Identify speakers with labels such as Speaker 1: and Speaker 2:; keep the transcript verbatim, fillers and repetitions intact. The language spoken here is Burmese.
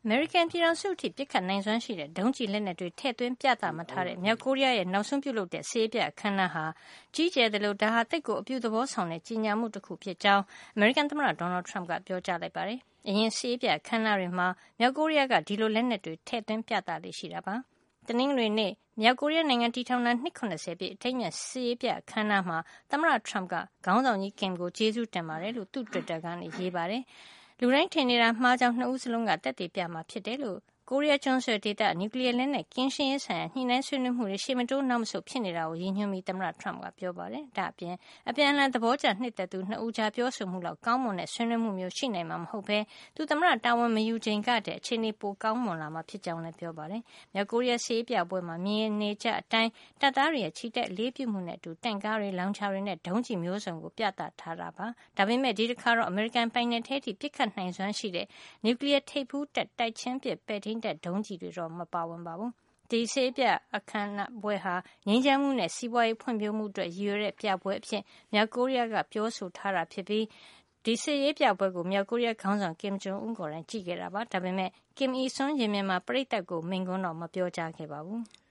Speaker 1: မေရိကန်ပြည်ထောင်စုအထိပစ်ခတ်နိုင်စွမ်းရှိတဲ့ဒုံးကျည်လက်နက်တွေထည့်သွင်းပြသမထားတဲ့မြောက်ကိုရီးယားရဲ့နောက်ဆုံးပြုလုပ်တဲ့စစ်ရေးပြအခမ်းအနားဟာကြီးကျယ်သလိုဒါဟာတိတ်ကိုအပြုသဘောဆောင်တဲ့ကြီးညာမှုတစ်ခုဖြစ်ကြောင်းအမေရိကန်သမ္မတဒေါ်နယ်ထရမ့်ကပြောကြားလိုက်ပါတယ်။အရင်စစ်ရေးပြအခမ်းအနားတွေမှာမြောက်ကိုရီးယားကဒီလိုလက်နက်တွေထည့်သွင်းပြသလေ့ရှိတာပါ။တနင်္ဂနွေနေ့မြောက်ကိုရီးယားနိုင်ငံတည်ထောင်တာနှစ်၇၀ပြည့်အထိမ်းအမှတ်စစ်ရေးပြအခမ်းအနားမှာသမ္မတထရမ့်ကခေါင်းဆောင်ကြီးကင်ကိုကျေးဇူးတင်ပါတယ်လို့သူ့ Twitter ကနေရေးပါတယ်။လူတိုင်းထင်နေတာမှားကြောင်နှစ်ဦးစလုံးကတက်တည်ပြမှာဖြစ်တယ်လို့ကိုရီးယားကျွန်းဆွယ်ဒေသနျူကလ িয়ার လက်နက်ကင်းရှင်းရေးဆိုင်ရာညှိနှိုင်းဆွေးနွေးမှုတွေရှေ့မတိုးနောက်မဆုတ်ဖြစ်နေတာကိုရည်ညွှန်းပြီးသမ္မတထရမ့်ကပြောပါတယ်။ဒါ့အပြင်အပြန်အလှန်သဘောကျနှစ်သက်သူနှစ်ဦးကြားပြောဆိုမှုလောက်ကောင်းမွန်တဲ့ဆွေးနွေးမှုမျိုးရှိနိုင်မှာမဟုတ်ဘဲသူသမ္မတတာဝန်မယူချိန်ကတည်းကအခြေအနေပိုကောင်းမွန်လာမှာဖြစ်ကြောင်းလည်းပြောပါတယ်။မြောက်ကိုရီးယားစစ်ရေးပြပွဲမှာမြင်နေကြအတိုင်းတပ်သားတွေရဲ့ချီတက်လေးပြုမှုနဲ့အတူတင့်ကားတွေလောင်ချာတွေနဲ့ဒုံးကျည်မျိုးစုံကိုပြသထားတာပါ။ဒါပေမဲ့ဒီတစ်ခါတော့အမေရိကန်ပိုင်နယ်ထဲထိပစ်ခတ်နိုင်စွမ်းရှိတဲ့နျူကလ িয়ার ထိပ်ဖူးတက်တိုက်ချင်းပစ်ပဲ့ထိန်းတပ်ဒုံးကျည်တွေတော့မပါဝင်ပါဘူး။ဒီစစ်ပြအခမ်းအနားပွဲဟာငြိမ်းချမ်းမှုနဲ့စီးပွားရေးဖွံ့ဖြိုးမှုအတွက်ရည်ရွယ်တဲ့ပြပွဲအဖြစ်မြောက်ကိုရီးယားကပြောဆိုထားတာဖြစ်ပြီးဒီစစ်ရေးပြပွဲကိုမြောက်ကိုရီးယားခေါင်းဆောင်ကင်ဂျုံအွန်းကိုယ်တိုင်ကြည့်ခဲ့တာပါ။ဒါပေမဲ့ကင်အီဆွန်းရင်မြင်မှာပြိတ္တကိုမိန့်ခွန်းတော့မပြောကြားခဲ့ပါဘူး။